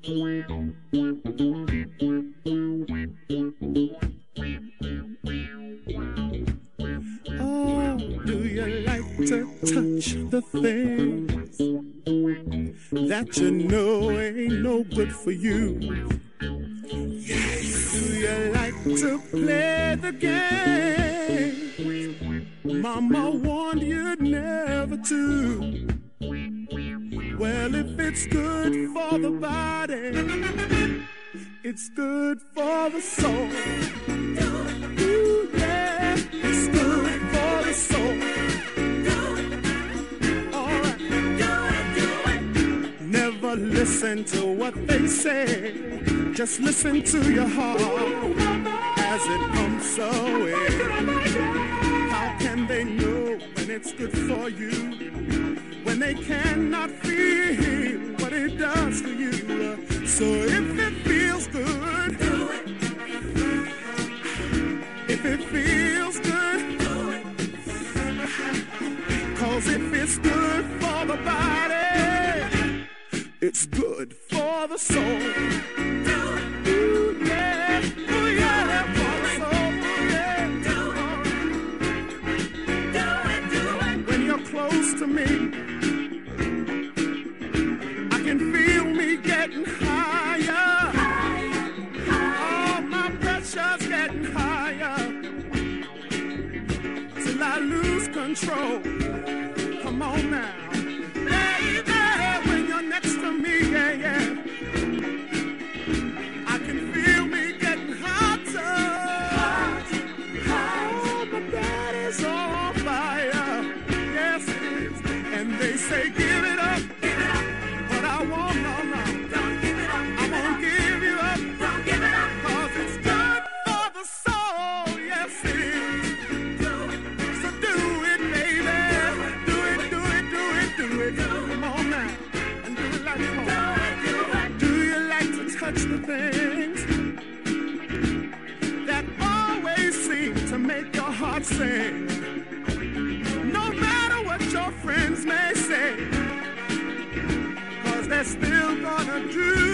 Oh, do you like to touch the things that you know ain't no good for you? Do you like to play the game Mama warned you never to? Well, if it's good for the body, it's good for the soul. Ooh, yeah, it's good for the soul. All right. Do it. Never listen to what they say. Just listen to your heart as it pumps away. How can they know when it's good for you, when they cannot feel what it does for you? So if it feels good, do it. If it feels good, do it. 'Cause if it's good for the body, it's good for the soul. Ooh, yeah. Ooh, yeah, for the soul. Ooh, yeah. Do it. When you're close to me, I can feel me getting higher. Oh, my pressure's getting higher till I lose control. Come on now. Baby, when you're next to me, yeah. I can feel me getting hotter. Oh, my body's on fire. Yes, it is. And they say, give it up. But I won't, no. Don't give it up. I won't give you up. Don't give it up. 'Cause it's good for the soul. Yes, it is. So do it, baby. Do it. Come on now. And do it like you want. Do you like to touch the things that always seem to make your heart sing? No matter what your friends may say, 'cause they're still gonna do